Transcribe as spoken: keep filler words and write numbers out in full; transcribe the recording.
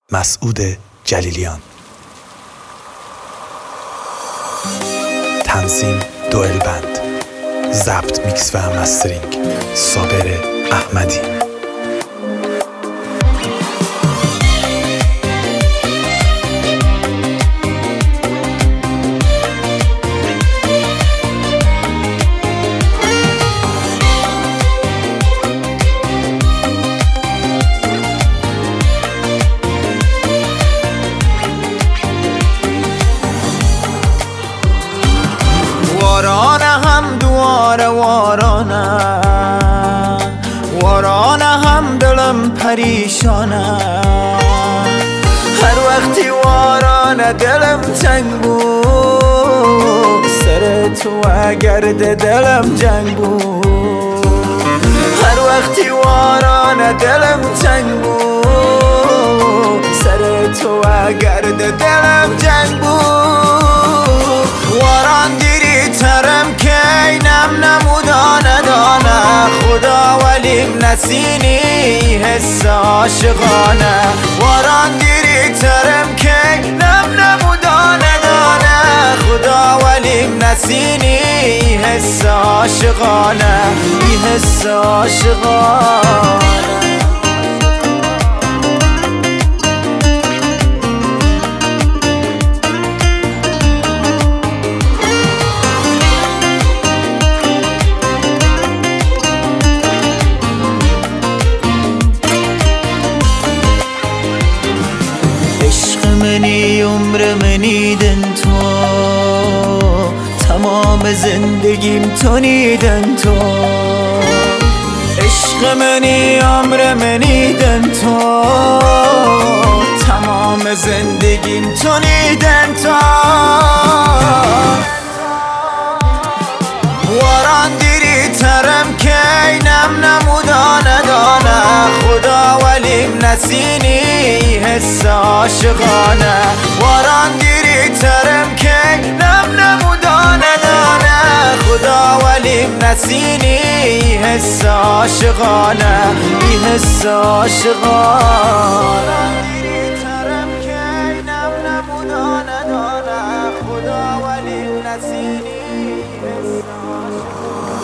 مسعود جلیلیان. تنظیم دوئلبند. ضبط، میکس و مسترینگ صابر احمدی. وارانه هم دواره وارانه وارانه هم دلم پریشانه، هر وقتی وارانه دلم تنگ بود، سر تو اگرد دلم جنگ بود. هر وقتی وارانه دلم تنگ بود، سر تو اگرد دلم جنگ بود. واران دیری ترم که نم نمودانه دانه، خدا ولیم نسینی حس عاشقانه. واران دیری ترم که نم نمودانه دانه، خدا ولیم نسینی حس عاشقانه، ای حس عاشقانه. منی عمر منی دن تو، تمام زندگیم تو نیدن تو. عشق منی عمر منی دن تو، تمام زندگیم تو نیدن تو. واران دیری ترم که نم نمودانه دانه، خدا ولیم نسینی حس عاشقانه. واران دیری ترم که نم نمودانه دانه، خدا ولیم نسینی حس عاشقانه، ای حس عاشقانه. دیری ترم که نم نمودانه دانه، خدا ولیم نسینی حس عاشقانه.